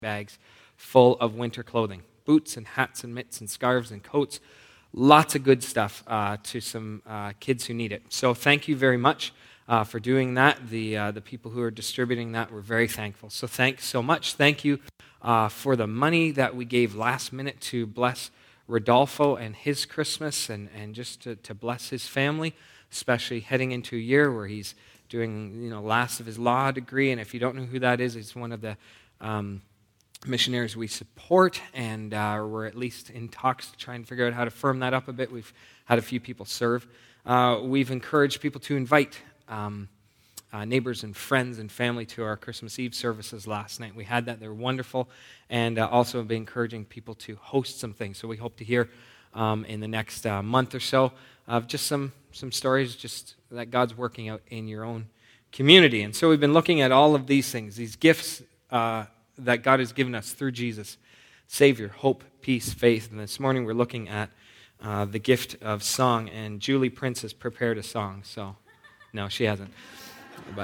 bags full of winter clothing, boots and hats and mitts and scarves and coats, lots of good stuff to some kids who need it. So thank you very much for doing that. The people who are distributing that, we're very thankful. So thanks so much. Thank you for the money that we gave last minute to bless Rodolfo and his Christmas and just to bless his family, especially heading into a year where he's doing last of his law degree. And if you don't know who that is, he's one of the missionaries we support, and we're at least in talks to try and figure out how to firm that up a bit. We've had a few people serve. We've encouraged people to invite neighbors and friends and family to our Christmas Eve services last night. We had that. They were wonderful, and also have been encouraging people to host some things. So we hope to hear in the next month or so of just some stories just that God's working out in your own community. And so we've been looking at all of these things, these gifts that God has given us through Jesus, Savior, hope, peace, faith. And this morning we're looking at the gift of song. And Julie Prince has prepared a song. So, no, she hasn't. But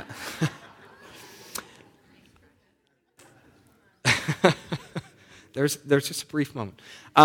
there's just a brief moment.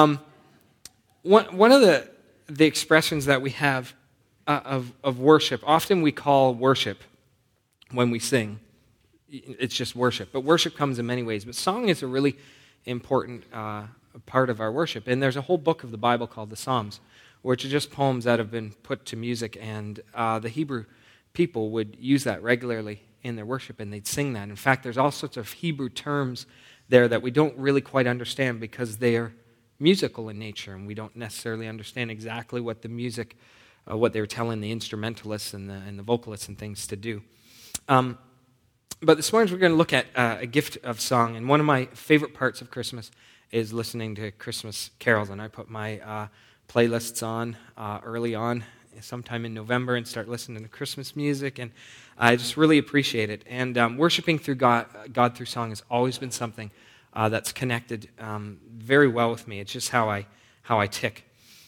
One of the expressions that we have of worship, often we call worship when we sing, it's just worship. But worship comes in many ways. But song is a really important part of our worship. And there's a whole book of the Bible called the Psalms, which are just poems that have been put to music. And the Hebrew people would use that regularly in their worship, and they'd sing that. In fact, there's all sorts of Hebrew terms there that we don't really quite understand because they are musical in nature, and we don't necessarily understand exactly what the music, what they were telling the instrumentalists and the vocalists and things to do. But this morning we're going to look at a gift of song, and one of my favorite parts of Christmas is listening to Christmas carols, and I put my playlists on early on, sometime in November, and start listening to Christmas music, and I just really appreciate it. And worshiping through God through song has always been something that's connected very well with me. It's just how I tick.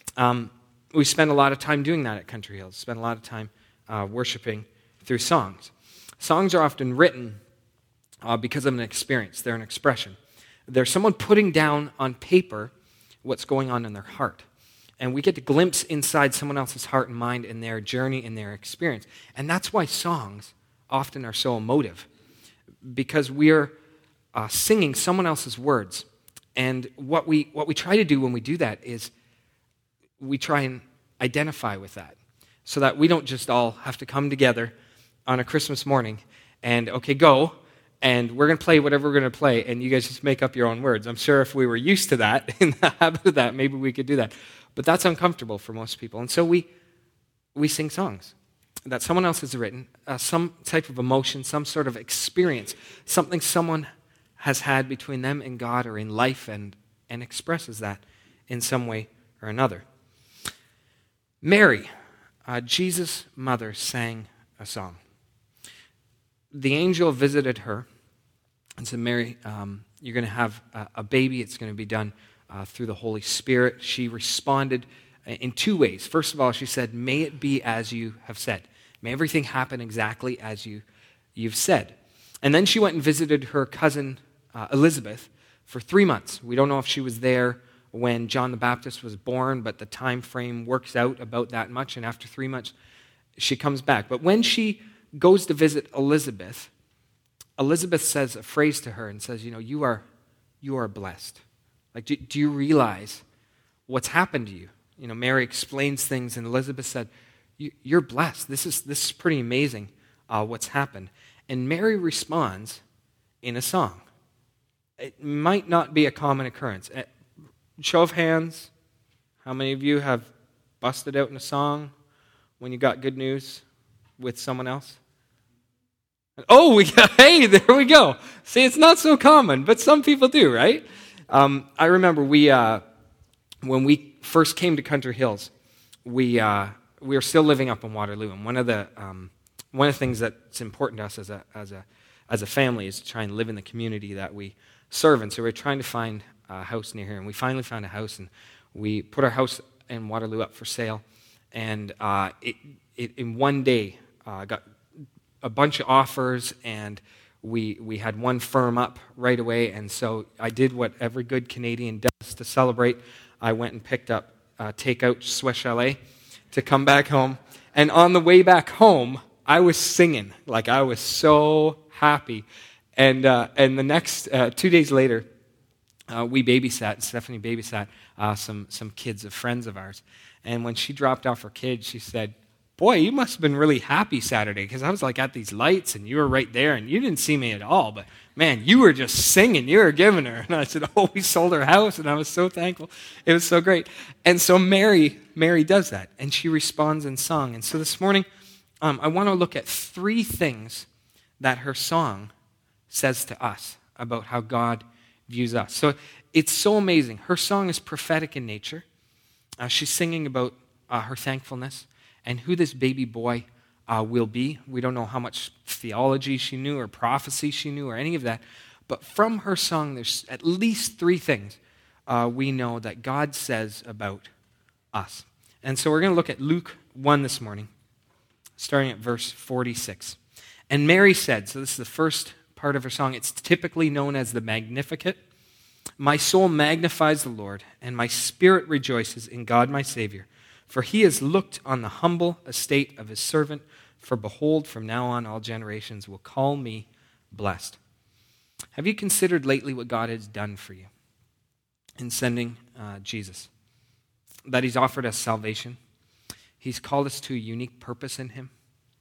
We spend a lot of time doing that at Country Hills. Spend a lot of time worshiping through songs. Songs are often written because of an experience. They're an expression. They're someone putting down on paper what's going on in their heart. And we get to glimpse inside someone else's heart and mind in their journey, in their experience. And that's why songs often are so emotive, because we're singing someone else's words. And what we try to do when we do that is we try and identify with that, so that we don't just all have to come together on a Christmas morning and, okay, go, and we're going to play whatever we're going to play, and you guys just make up your own words. I'm sure if we were used to that, in the habit of that, maybe we could do that. But that's uncomfortable for most people. And so we sing songs that someone else has written, some type of emotion, some sort of experience, something someone has had between them and God or in life, and expresses that in some way or another. Mary, Jesus' mother, sang a song. The angel visited her and said, Mary, you're going to have a baby. It's going to be done through the Holy Spirit. She responded in two ways. First of all, she said, may it be as you have said. May everything happen exactly as you've said. And then she went and visited her cousin Elizabeth for 3 months. We don't know if she was there when John the Baptist was born, but the time frame works out about that much, and after 3 months, she comes back. But when she goes to visit Elizabeth, Elizabeth says a phrase to her and says, you are blessed. Like, do you realize what's happened to you? Mary explains things, and Elizabeth said, you're blessed. This is pretty amazing what's happened. And Mary responds in a song. It might not be a common occurrence. Show of hands, how many of you have busted out in a song when you got good news with someone else? Oh, hey, there we go. See, it's not so common, but some people do, right? I remember when we first came to Country Hills, we were still living up in Waterloo, and one of the things that's important to us as a family is to try and live in the community that we serve. And so we're trying to find a house near here, and we finally found a house, and we put our house in Waterloo up for sale, and it in one day got a bunch of offers, and we had one firm up right away, and so I did what every good Canadian does to celebrate. I went and picked up takeout Swiss Chalet to come back home. And on the way back home, I was singing. Like, I was so happy. And the next 2 days later, Stephanie babysat some kids of friends of ours. And when she dropped off her kids, she said, "Boy, you must have been really happy Saturday, because I was like at these lights and you were right there and you didn't see me at all. But man, you were just singing. You were giving her." And I said, "Oh, we sold our house," and I was so thankful. It was so great. And so Mary does that, and she responds in song. And so this morning, I want to look at 3 things that her song says to us about how God views us. So it's so amazing. Her song is prophetic in nature. She's singing about her thankfulness and who this baby boy will be. We don't know how much theology she knew or prophecy she knew or any of that. But from her song, there's at least 3 things we know that God says about us. And so we're going to look at Luke 1 this morning, starting at verse 46. "And Mary said," so this is the first part of her song. It's typically known as the Magnificat. "My soul magnifies the Lord, and my spirit rejoices in God my Savior. For he has looked on the humble estate of his servant. For behold, from now on all generations will call me blessed." Have you considered lately what God has done for you in sending Jesus? That he's offered us salvation. He's called us to a unique purpose in him.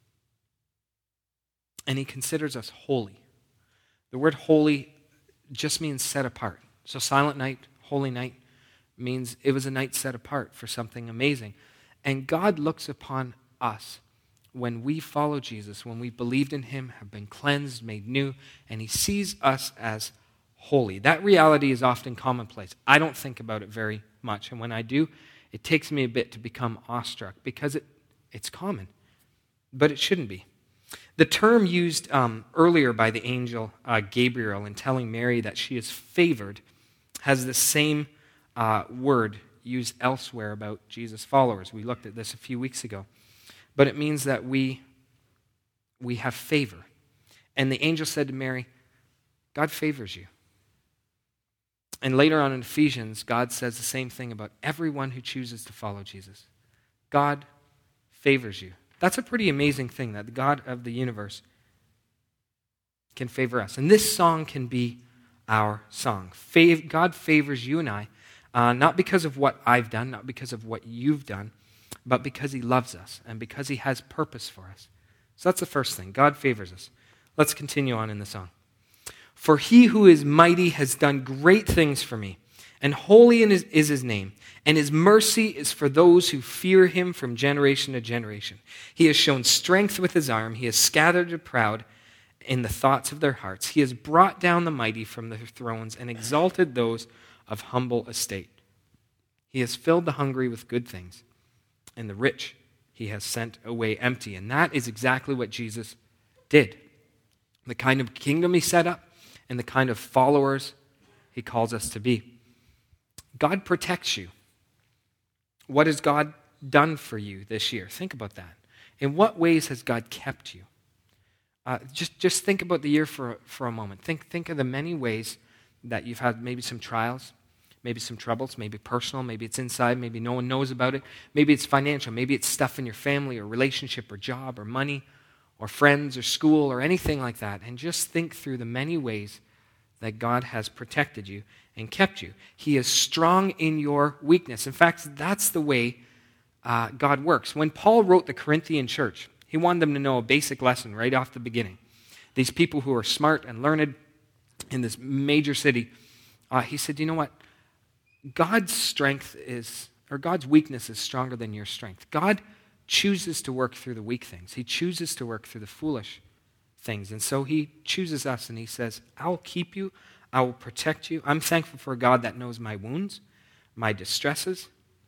And he considers us holy. The word holy just means set apart. So Silent Night, Holy Night, means it was a night set apart for something amazing. And God looks upon us when we follow Jesus, when we believed in him, have been cleansed, made new, and he sees us as holy. That reality is often commonplace. I don't think about it very much, and when I do, it takes me a bit to become awestruck because it's common, but it shouldn't be. The term used earlier by the angel Gabriel in telling Mary that she is favored has the same word used elsewhere about Jesus' followers. We looked at this a few weeks ago. But it means that we have favor. And the angel said to Mary, God favors you. And later on in Ephesians, God says the same thing about everyone who chooses to follow Jesus. God favors you. That's a pretty amazing thing, that the God of the universe can favor us. And this song can be our song. God favors you and I, not because of what I've done, not because of what you've done, but because he loves us and because he has purpose for us. So that's the first thing. God favors us. Let's continue on in the song. "For he who is mighty has done great things for me, and holy is his name, and his mercy is for those who fear him from generation to generation. He has shown strength with his arm. He has scattered the proud in the thoughts of their hearts. He has brought down the mighty from their thrones and exalted those of humble estate. He has filled the hungry with good things, and the rich he has sent away empty." And that is exactly what Jesus did. The kind of kingdom he set up and the kind of followers he calls us to be. God protects you. What has God done for you this year? Think about that. In what ways has God kept you? Just think about the year for a moment. Think of the many ways that you've had maybe some trials, maybe some troubles, maybe personal, maybe it's inside, maybe no one knows about it. Maybe it's financial, maybe it's stuff in your family or relationship or job or money or friends or school or anything like that. And just think through the many ways that God has protected you and kept you. He is strong in your weakness. In fact, that's the way God works. When Paul wrote the Corinthian church, he wanted them to know a basic lesson right off the beginning. These people who are smart and learned in this major city, he said, you know what? God's strength is, or God's weakness is stronger than your strength. God chooses to work through the weak things. He chooses to work through the foolish things. And so he chooses us and he says, I'll keep you. I will protect you. I'm thankful for a God that knows my wounds, my distresses.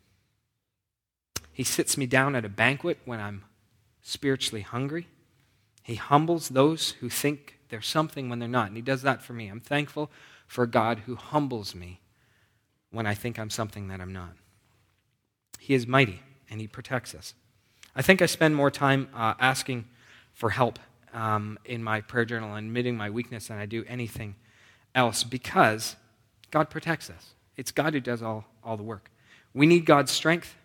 He sits me down at a banquet when I'm spiritually hungry. He humbles those who think they're something when they're not. And he does that for me. I'm thankful for a God who humbles me when I think I'm something that I'm not. He is mighty and he protects us. I think I spend more time asking for help in my prayer journal, admitting my weakness than I do anything else, because God protects us. It's God who does all the work. We need God's strength.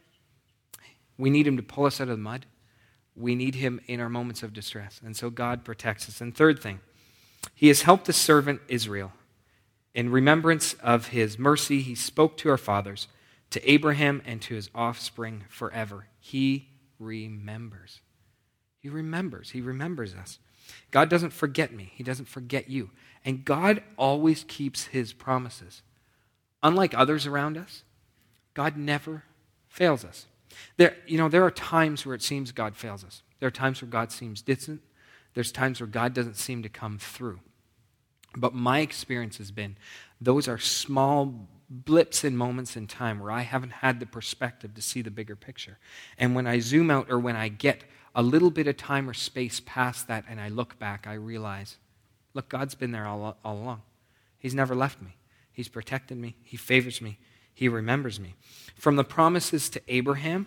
We need him to pull us out of the mud. We need him in our moments of distress. And so God protects us. And third thing, he has helped the servant Israel. In remembrance of his mercy, he spoke to our fathers, to Abraham and to his offspring forever. He remembers. He remembers. He remembers us. God doesn't forget me. He doesn't forget you. And God always keeps his promises. Unlike others around us, God never fails us. There are times where it seems God fails us. There are times where God seems distant. There's times where God doesn't seem to come through. But my experience has been those are small blips in moments in time where I haven't had the perspective to see the bigger picture. And when I zoom out, or when I get a little bit of time or space past that and I look back, I realize, look, God's been there all along. He's never left me. He's protected me. He favors me. He remembers me. From the promises to Abraham,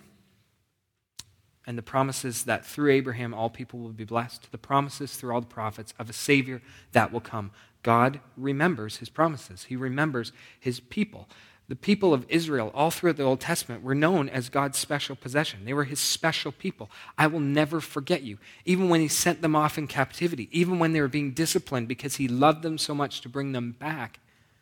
and the promises that through Abraham all people will be blessed, the promises through all the prophets of a Savior that will come. God remembers his promises. He remembers his people. The people of Israel, all throughout the Old Testament, were known as God's special possession. They were his special people. I will never forget you. Even when he sent them off in captivity, even when they were being disciplined because he loved them so much to bring them back,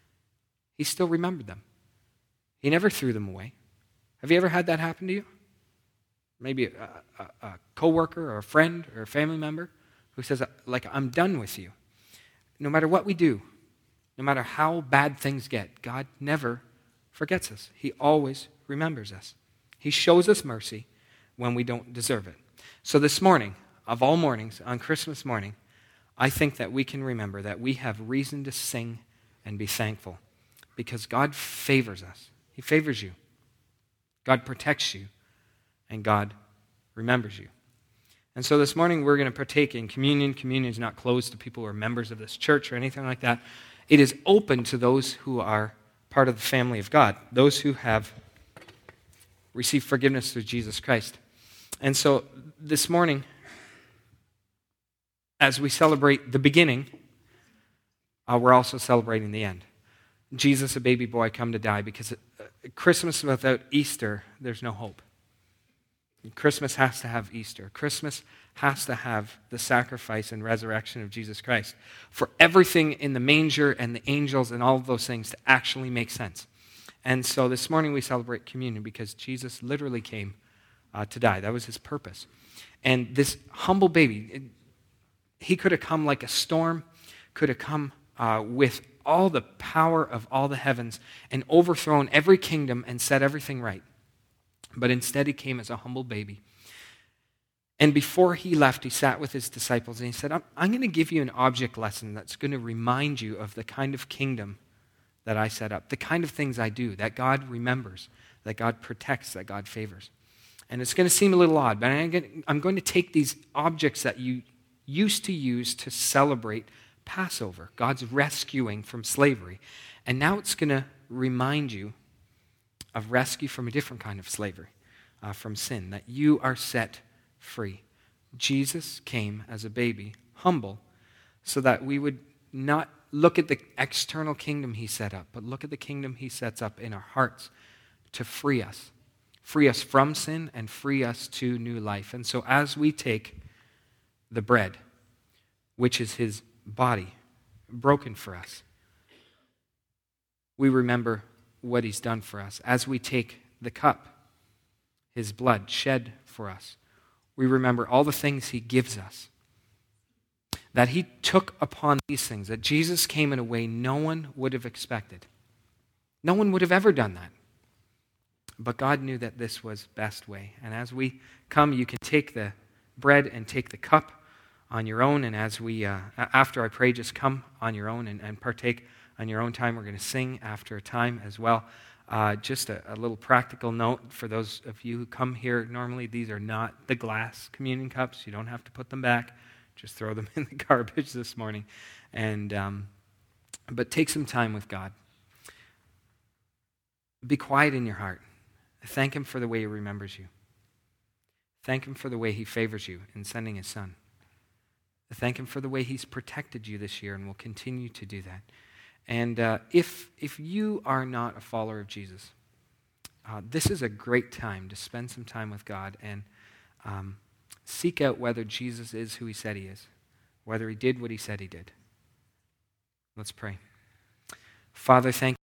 he still remembered them. He never threw them away. Have you ever had that happen to you? Maybe a coworker or a friend or a family member who says, like, I'm done with you. No matter what we do, no matter how bad things get, God never forgets us. He always remembers us. He shows us mercy when we don't deserve it. So this morning, of all mornings, on Christmas morning, I think that we can remember that we have reason to sing and be thankful because God favors us. He favors you. God protects you. And God remembers you. And so this morning we're going to partake in communion. Communion is not closed to people who are members of this church or anything like that. It is open to those who are part of the family of God, those who have received forgiveness through Jesus Christ. And so this morning, as we celebrate the beginning, we're also celebrating the end. Jesus, a baby boy, come to die, because Christmas without Easter, there's no hope. Christmas has to have Easter. Christmas has to have the sacrifice and resurrection of Jesus Christ for everything in the manger and the angels and all of those things to actually make sense. And so this morning we celebrate communion because Jesus literally came to die. That was his purpose. And this humble baby, he could have come like a storm, could have come with all the power of all the heavens and overthrown every kingdom and set everything right. But instead he came as a humble baby. And before he left, he sat with his disciples and he said, I'm going to give you an object lesson that's going to remind you of the kind of kingdom that I set up, the kind of things I do, that God remembers, that God protects, that God favors. And it's going to seem a little odd, but I'm going to take these objects that you used to use to celebrate Passover, God's rescuing from slavery. And now it's going to remind you of rescue from a different kind of slavery, from sin, that you are set free. Jesus came as a baby, humble, so that we would not look at the external kingdom he set up, but look at the kingdom he sets up in our hearts to free us from sin and free us to new life. And so as we take the bread, which is his body broken for us, we remember what he's done for us. As we take the cup, his blood shed for us, we remember all the things he gives us. That he took upon these things, that Jesus came in a way no one would have expected. No one would have ever done that. But God knew that this was best way. And as we come, you can take the bread and take the cup on your own. And as we, after I pray, just come on your own and partake on your own time. We're going to sing after a time as well. Just a little practical note for those of you who come here. Normally, these are not the glass communion cups. You don't have to put them back. Just throw them in the garbage this morning. But take some time with God. Be quiet in your heart. Thank him for the way he remembers you. Thank him for the way he favors you in sending his son. Thank him for the way he's protected you this year and will continue to do that. And if you are not a follower of Jesus, this is a great time to spend some time with God and seek out whether Jesus is who he said he is, whether he did what he said he did. Let's pray. Father, thank you.